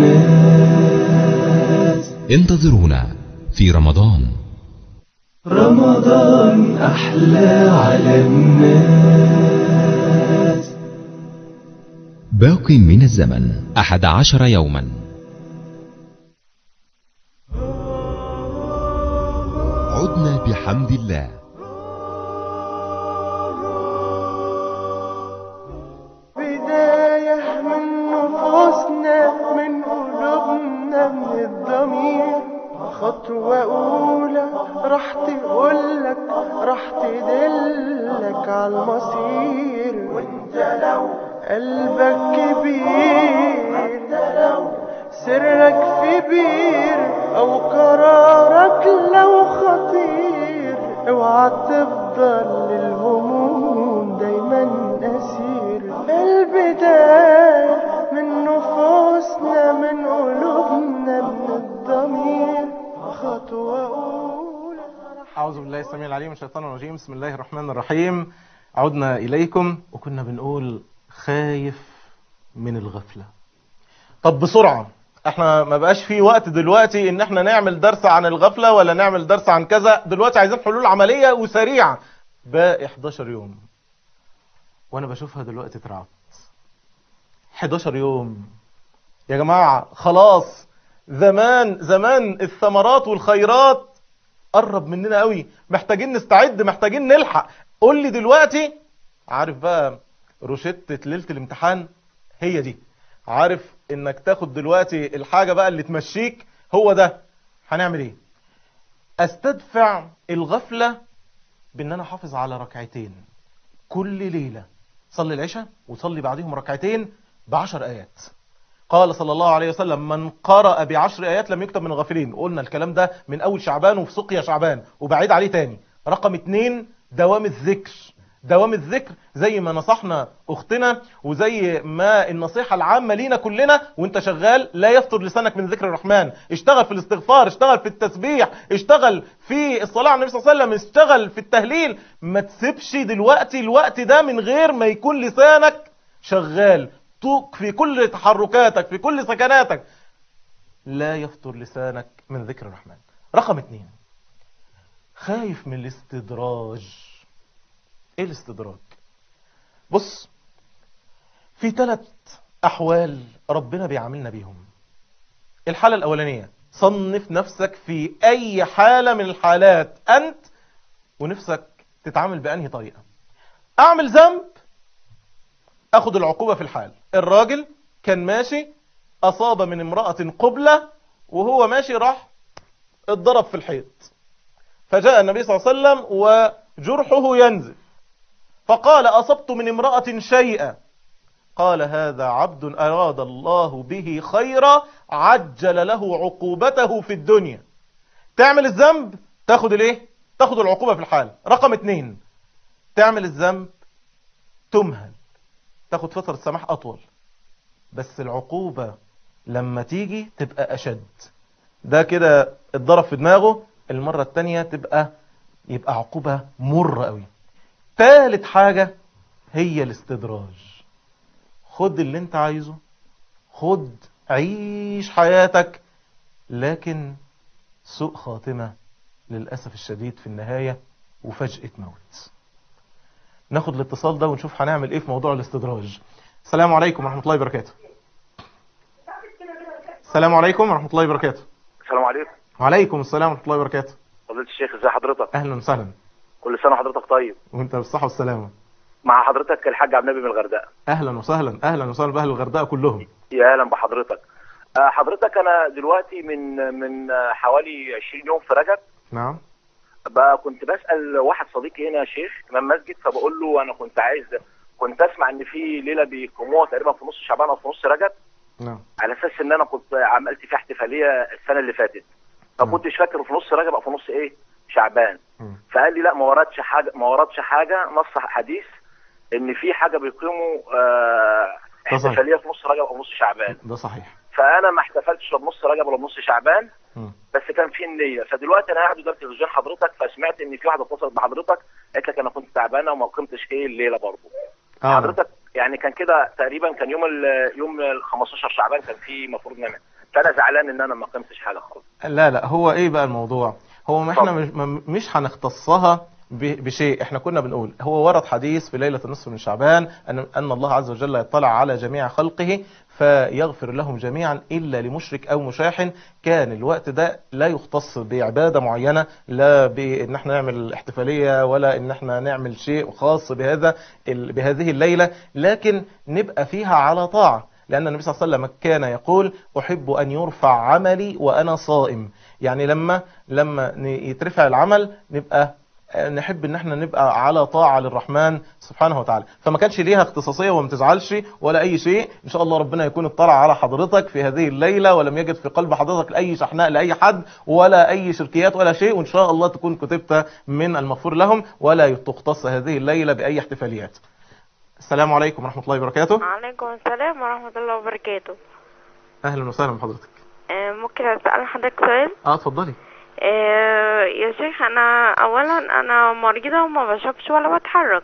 الناس. انتظرونا في رمضان. رمضان أحلى على الناس. باق من الزمن 11 يوما. عدنا بحمد الله. بداية من نفوسنا من قلوبنا من الضمير خطوة أولى راح تقولك، راح تدلك على المصير. وانت لو قلبك كبير، سرك في بير او قرارك لو خطير، اوعى تفضل للهموم دايما اسير. البداية من نفوسنا، من قلوبنا، من الضمير، خطوة أولى. أعوذ بالله السميع العليم من الشيطان الرجيم. بسم الله الرحمن الرحيم. عدنا إليكم وكنا بنقول خايف من الغفلة. طب بسرعة، احنا ما بقاش في وقت دلوقتي ان احنا نعمل درس عن الغفلة ولا نعمل درس عن كذا. دلوقتي عايزين حلول عملية وسريعة. باقي 11 يوم وانا بشوفها دلوقتي اترعبت. 11 يوم يا جماعة، خلاص زمان زمان الثمرات والخيرات قرب مننا قوي. محتاجين نستعد، محتاجين نلحق. قول لي دلوقتي، عارف بقى روشتة ليلة الامتحان هي دي، عارف انك تاخد دلوقتي الحاجة بقى اللي تمشيك، هو ده. هنعمل ايه؟ استدفع الغفلة بان انا حافظ على ركعتين كل ليلة. صلي العشاء وصلي بعدهم ركعتين ب10 آيات. قال صلى الله عليه وسلم: من قرأ ب10 آيات لم يكتب من الغافلين. قلنا الكلام ده من أول شعبان وفي سقيا شعبان وبعيد عليه تاني. رقم 2 دوام الذكر. دوام الذكر زي ما نصحنا أختنا وزي ما النصيحة العامة لينا كلنا. وانت شغال لا يفطر لسانك من ذكر الرحمن. اشتغل في الاستغفار، اشتغل في التسبيح، اشتغل في الصلاة على النبي صلى الله عليه وسلم، اشتغل في التهليل. ما تسيبش دلوقتي الوقت ده من غير ما يكون لسانك شغال في كل تحركاتك، في كل سكناتك. لا يفطر لسانك من ذكر الرحمن. رقم 2 خايف من الاستدراج. ايه الاستدراج؟ بص، في 3 أحوال ربنا بيعاملنا بيهم. الحالة الأولانية، صنف نفسك في أي حالة من الحالات أنت ونفسك تتعامل بأنهي طريقة. أعمل ذنب، أخذ العقوبة في الحال. الراجل كان ماشي، أصاب من امرأة قبلة وهو ماشي راح اتضرب في الحيط، فجاء النبي صلى الله عليه وسلم وجرحه ينزف، فقال: أصبت من امرأة شيئا. قال: هذا عبد أراد الله به خيرا عجل له عقوبته في الدنيا. تعمل الذنب تاخد الايه؟ تاخد العقوبة في الحال. رقم 2 تعمل الذنب تمهل، تاخد فترة سماح أطول، بس العقوبة لما تيجي تبقى أشد. ده كده اتضرب في دماغه، المرة التانية يبقى عقوبة مرة قوي. 3 حاجة هي الاستدراج. خد اللي انت عايزه، خد عيش حياتك، لكن سوء خاتمة للأسف الشديد في النهاية وفجأة موت. ناخد الاتصال ده ونشوف هنعمل ايه في موضوع الاستدراج. السلام عليكم ورحمة الله وبركاته. السلام عليكم ورحمة الله وبركاته. السلام عليكم. وعليكم السلام ورحمة الله وبركاته. فضيلة الشيخ، ازي حضرتك؟ اهلا وسهلا. كل سنة وحضرتك طيب. وانت بالصحة والسلامة. مع حضرتك الحاج عبد النبي من الغردقة. اهلا وسهلا. اهلا وسهلا باهل الغردقة كلهم. يا اهلا بحضرتك. حضرتك انا دلوقتي من حوالي 20 يوم في رجب. نعم. بقى كنت بسأل واحد صديقي هنا يا شيخ امام مسجد، فبقول له انا كنت اسمع ان في ليلة بيقوموها تقريبا في نص شعبان او في نص رجب. نعم. على اساس ان انا كنت عملت فيها احتفالية السنة اللي فاتت، فكنتش فاكر في نص رجب او في نص ايه شعبان. فقال لي لا، ما وردش حاجة نص حديث ان في حاجة بيقيموا احتفالية في نص رجب او نص شعبان. ده صحيح. فانا ما احتفلتش لا بنص رجب ولا بنص شعبان، بس كان في النية. فدلوقتي انا قاعد قدام تلفزيون حضرتك، فسمعت ان في واحدة اتصلت بحضرتك قالت لك انا كنت تعبانة وما قمتش ايه الليلة برضه. حضرتك يعني كان كده تقريبا كان يوم ال 15 شعبان كان في مفروض نعمل، فانا زعلان ان انا ما قمتش حاجة خالص. لا هو ايه بقى الموضوع؟ هو ما احنا مش هنختصها بشيء. احنا كنا بنقول هو ورد حديث في ليلة النصف من شعبان أن الله عز وجل يطلع على جميع خلقه فيغفر لهم جميعا إلا لمشرك أو مشاحن. كان الوقت ده لا يختص بعبادة معينة، لا بأن احنا نعمل احتفالية ولا أن احنا نعمل شيء خاص بهذه الليلة، لكن نبقى فيها على طاعة. لأن النبي صلى الله عليه وسلم كان يقول: أحب أن يرفع عملي وأنا صائم. يعني لما يترفع العمل نبقى نحب ان احنا نبقى على طاعة للرحمن سبحانه وتعالى. فما كانش ليها اختصاصية وما تزعلش ولا اي شيء. ان شاء الله ربنا يكون اطلع على حضرتك في هذه الليلة ولم يجد في قلب حضرتك اي شحناء لاي حد ولا اي شركيات ولا شيء، وان شاء الله تكون كتبت من المغفور لهم ولا تختص هذه الليلة باي احتفاليات. السلام عليكم ورحمة الله وبركاته. وعليكم السلام ورحمة الله وبركاته. اهلا وسهلا بحضرتك. ممكن اسأل حضرتك سؤال؟ اتفضلي. يا شيخ، انا مريضة وما بشوفش ولا بتحرك.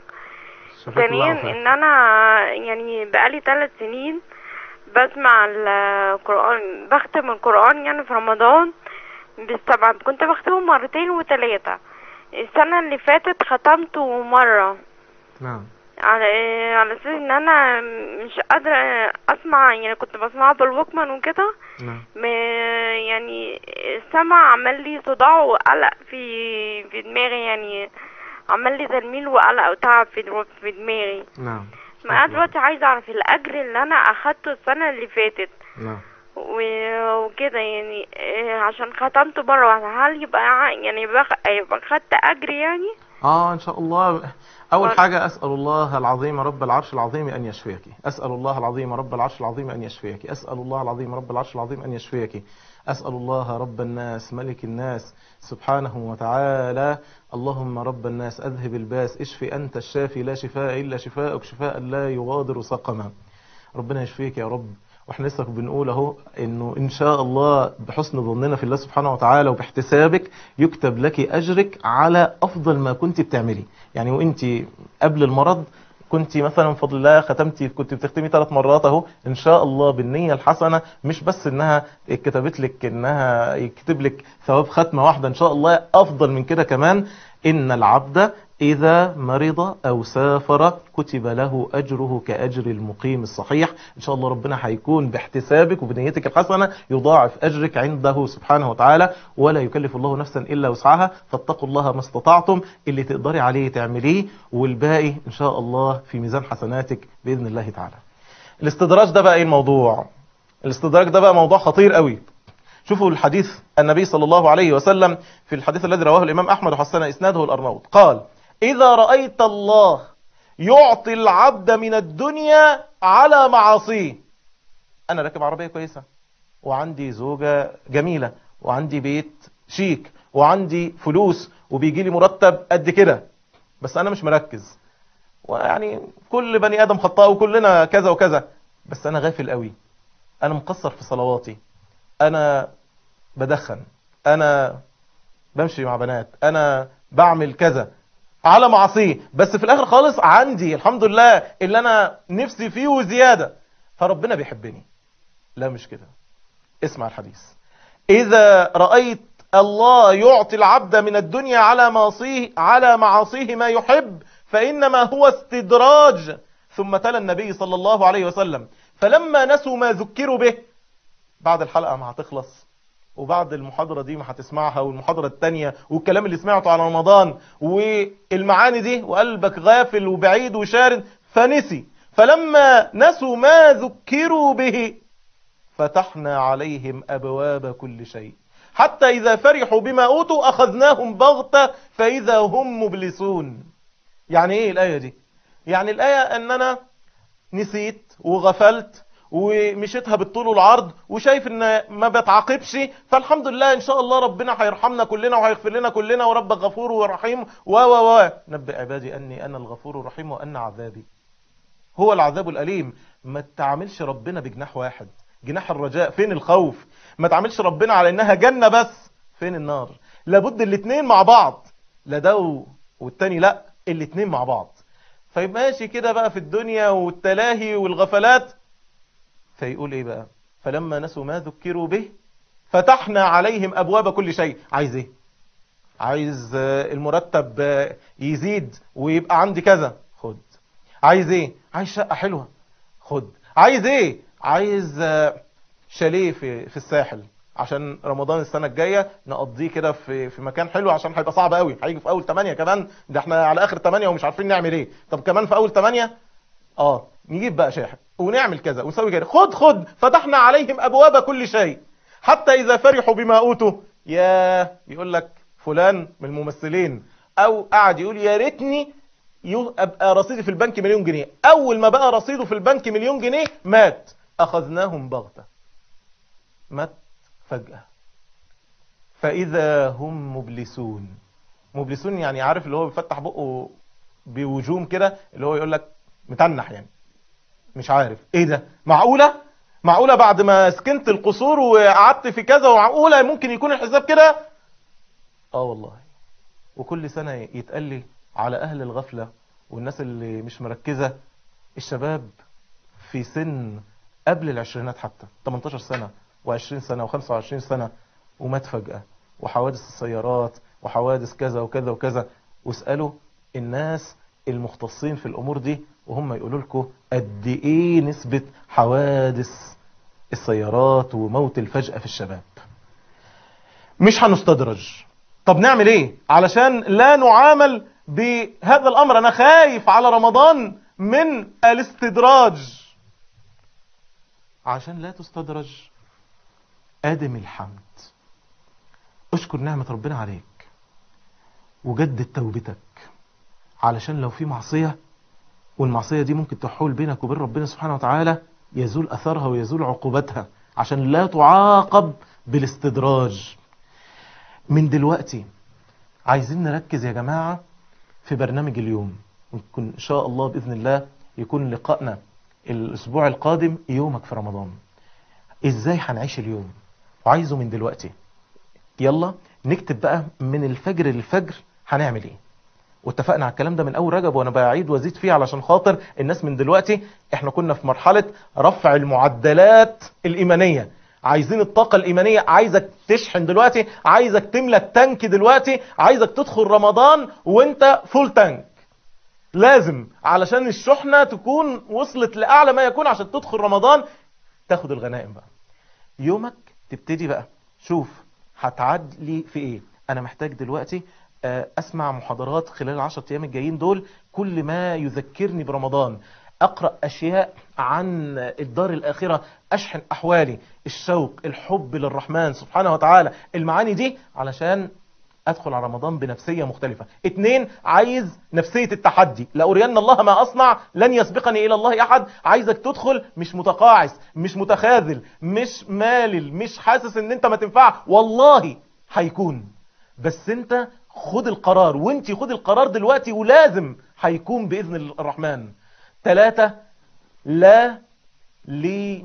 ثانيا ان انا يعني بقالي 3 سنين بسمع القرآن، بختم القرآن يعني في رمضان بالسبع، كنت بختمه 2 و3. السنة اللي فاتت ختمته مرة. نعم. على اساس ان انا مش قادرة اسمع، يعني كنت بسمعه بالوكمان وكده. نعم. يعني السمع عمل لي صداع وقلق في دماغي، يعني عمل لي تنميل وقلق وتعب في دماغي. نعم. ما انا دلوقتي عايزه اعرف الاجر اللي انا اخدته السنه اللي فاتت. نعم. وكده يعني عشان ختمته مره واحده، هل يبقى يعني يبقى خدت اجر يعني؟ ان شاء الله. اول حاجة اسأل الله العظيم رب العرش العظيم ان يشفيك. اسأل الله العظيم رب العرش العظيم ان يشفيك. اسأل الله العظيم رب العرش العظيم ان يشفيك. اسأل الله رب الناس ملك الناس سبحانه وتعالى اللهم رب الناس اذهب الباس اشفي انت الشافي لا شفاء الا شفاءك شفاء لا يغادر سقما. ربنا يشفيك يا رب. واحنا لسه بنقول اهو انه ان شاء الله بحسن ظننا في الله سبحانه وتعالى وباحتسابك يكتب لك اجرك على افضل ما كنت بتعملي. يعني وانت قبل المرض كنت مثلا بفضل الله ختمتي، كنت بتختمي 3 مرات اهو، ان شاء الله بالنية الحسنة، مش بس انها كتبت لك انها يكتب لك ثواب ختمة واحدة، ان شاء الله افضل من كده كمان. ان العبد إذا مرض أو سافر كتب له أجره كأجر المقيم الصحيح. إن شاء الله ربنا هيكون باحتسابك وبنيتك الحسنة يضاعف أجرك عنده سبحانه وتعالى، ولا يكلف الله نفسا إلا وسعها. فاتقوا الله ما استطعتم، اللي تقدري عليه تعمليه، والباقي إن شاء الله في ميزان حسناتك بإذن الله تعالى. الاستدراج ده بقى إيه الموضوع؟ الاستدراج ده بقى موضوع خطير قوي. شوفوا الحديث النبي صلى الله عليه وسلم في الحديث الذي رواه الإمام أحمد وحسن إسناده الأرناؤوط قال: إذا رأيت الله يعطي العبد من الدنيا على معاصيه. أنا راكب عربية كويسة وعندي زوجة جميلة وعندي بيت شيك وعندي فلوس وبيجي لي مرتب قد كده، بس أنا مش مركز، ويعني كل بني آدم خطاء وكلنا كذا وكذا، بس أنا غافل قوي، أنا مقصر في صلواتي، أنا بدخن، أنا بمشي مع بنات، أنا بعمل كذا على معصيه، بس في الاخر خالص عندي الحمد لله اللي انا نفسي فيه وزيادة، فربنا بيحبني. لا مش كده. اسمع الحديث: اذا رأيت الله يعطي العبد من الدنيا على معاصيه ما يحب فانما هو استدراج. ثم تلا النبي صلى الله عليه وسلم: فلما نسوا ما ذكروا به. بعد الحلقة ما هتخلص وبعد المحاضرة دي ما هتسمعها والمحاضرة التانية والكلام اللي سمعته على رمضان والمعاني دي وقلبك غافل وبعيد وشارد، فنسي. فلما نسوا ما ذكروا به فتحنا عليهم أبواب كل شيء حتى إذا فرحوا بما أوتوا أخذناهم بغتة فإذا هم مبلسون. يعني إيه الآية دي؟ يعني الآية أن أنا نسيت وغفلت ومشيتها بالطول والعرض وشايف ان ما بتعاقبش، فالحمد لله ان شاء الله ربنا هيرحمنا كلنا وهيغفر لنا كلنا وربك غفور ورحيم نبئ عبادي اني انا الغفور الرحيم وان عذابي هو العذاب الاليم. ما تعاملش ربنا بجناح واحد، جناح الرجاء. فين الخوف؟ ما تعاملش ربنا على انها جنة بس، فين النار؟ لابد الاتنين مع بعض، لا ده والتاني لا، الاتنين مع بعض. فماشي كده بقى في الدنيا والتلاهي والغفلات، فيقول ايه بقى؟ فلما نسوا ما ذكروا به فتحنا عليهم ابواب كل شيء. عايز ايه؟ عايز المرتب يزيد ويبقى عندي كذا، خد. عايز ايه؟ عايز شقة حلوة، خد. عايز ايه؟ عايز شاليه في الساحل عشان رمضان السنة الجاية نقضيه كده في مكان حلو، عشان هيبقى صعب قوي، هيجي في اول 8 كمان، ده احنا على اخر 8 ومش عارفين نعمل ايه. طب كمان في اول 8 نجيب بقى شاحن ونعمل كذا ونسوي كذا، خد. فتحنا عليهم ابواب كل شيء حتى اذا فرحوا بما اوتوا. يقول لك فلان من الممثلين أو قاعد يقول يا ريتني أبقى رصيدي في البنك 1,000,000 جنيه. أول ما بقى رصيده في البنك 1,000,000 جنيه مات. أخذناهم بغتة، مات فجأة. فإذا هم مبلسون. مبلسون يعني عارف اللي هو بيفتح بقه بوجوم كده، اللي هو يقول لك متنح يعني، مش عارف ايه ده. معقولة بعد ما سكنت القصور وقعدت في كذا، ومعقولة ممكن يكون الحساب كده؟ والله. وكل سنة يتقال لي على أهل الغفلة والناس اللي مش مركزة، الشباب في سن قبل العشرينات حتى 18 سنة و20 سنة و25 سنة ومات فجأة. وحوادث السيارات وحوادث كذا وكذا وكذا. واسألوا الناس المختصين في الأمور دي وهم يقولوا لكم قد ايه نسبة حوادث السيارات وموت الفجأة في الشباب. مش هنستدرج. طب نعمل ايه علشان لا نعامل بهذا الامر؟ انا خايف على رمضان من الاستدراج. عشان لا تستدرج ادم الحمد، اشكر نعمة ربنا عليك وجدد توبتك، علشان لو في معصية والمعصية دي ممكن تحول بينك وبين ربنا سبحانه وتعالى، يزول أثرها ويزول عقوبتها، عشان لا تعاقب بالاستدراج. من دلوقتي عايزين نركز يا جماعة في برنامج اليوم، ونكون إن شاء الله بإذن الله يكون لقائنا الأسبوع القادم يومك في رمضان. إزاي هنعيش اليوم؟ وعايزه من دلوقتي. يلا نكتب بقى من الفجر للفجر هنعمل ايه. واتفقنا على الكلام ده من اول رجب، وانا بعيد وازيد فيه علشان خاطر الناس من دلوقتي. احنا كنا في مرحلة رفع المعدلات الايمانية، عايزين الطاقة الايمانية، عايزك تشحن دلوقتي، عايزك تملى التانك دلوقتي، عايزك تدخل رمضان وانت فول تانك. لازم علشان الشحنة تكون وصلت لأعلى ما يكون، عشان تدخل رمضان تاخد الغنائم بقى. يومك تبتدي بقى شوف هتعد لي في ايه. انا محتاج دلوقتي اسمع محاضرات خلال 10 ايام الجايين دول، كل ما يذكرني برمضان. اقرأ اشياء عن الدار الاخرة، اشحن احوالي، الشوق، الحب للرحمن سبحانه وتعالى، المعاني دي علشان ادخل على رمضان بنفسية مختلفة. 2، عايز نفسية التحدي. لأرين الله ما اصنع لن يسبقني الى الله احد. عايزك تدخل مش متقاعس، مش متخاذل، مش مالل، مش حاسس ان انت ما تنفع. والله هيكون، بس انت خد القرار، وانت خد القرار دلوقتي، ولازم هيكون بإذن الرحمن. 3، لا لأي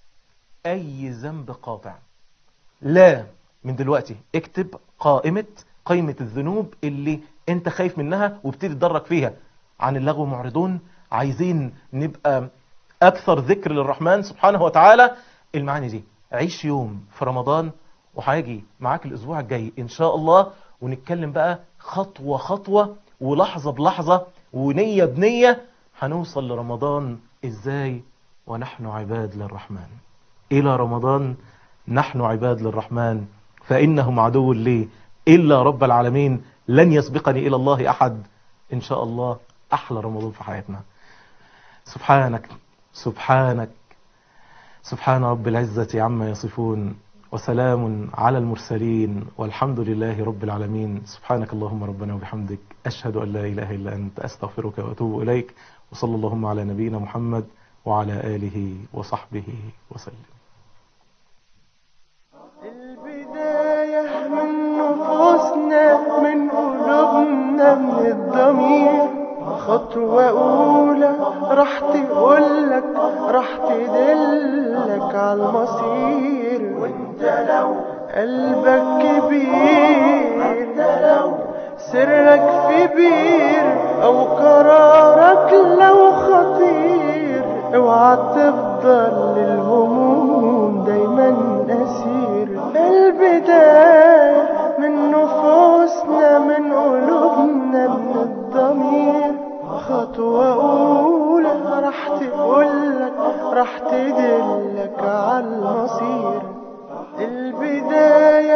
ذنب قاطع. لا، من دلوقتي اكتب قائمة الذنوب اللي انت خايف منها وابتدي تدرج فيها. عن اللغو معرضون، عايزين نبقى اكثر ذكر للرحمن سبحانه وتعالى. المعاني دي عيش يوم في رمضان، وهاجي معاك الاسبوع الجاي ان شاء الله، ونتكلم بقى خطوة خطوة ولحظة بلحظة ونية بنية هنوصل لرمضان ازاي ونحن عباد للرحمن. الى رمضان نحن عباد للرحمن فإنهم عدو لي إلا رب العالمين لن يسبقني إلى الله أحد. إن شاء الله أحلى رمضان في حياتنا. سبحانك سبحانك سبحان رب العزة عما يصفون، وسلام على المرسلين، والحمد لله رب العالمين. سبحانك اللهم ربنا وبحمدك، أشهد أن لا إله إلا أنت، أستغفرك وأتوب إليك. وصلى اللهم على نبينا محمد وعلى آله وصحبه وسلم. البداية من نفوسنا، من قلوبنا، من الضمير. خطوة أولى راح تقولك، راح تدلك على المصير. وانت لو قلبك كبير، انت لو سرك في بير، أو قرارك لو خطير، اوعى تفضل للهموم دايما أسير. البداية من نفوسنا، من قلوبنا، من الضمير. خطوة أولى راح تقولك، راح تدلك على المصير. البداية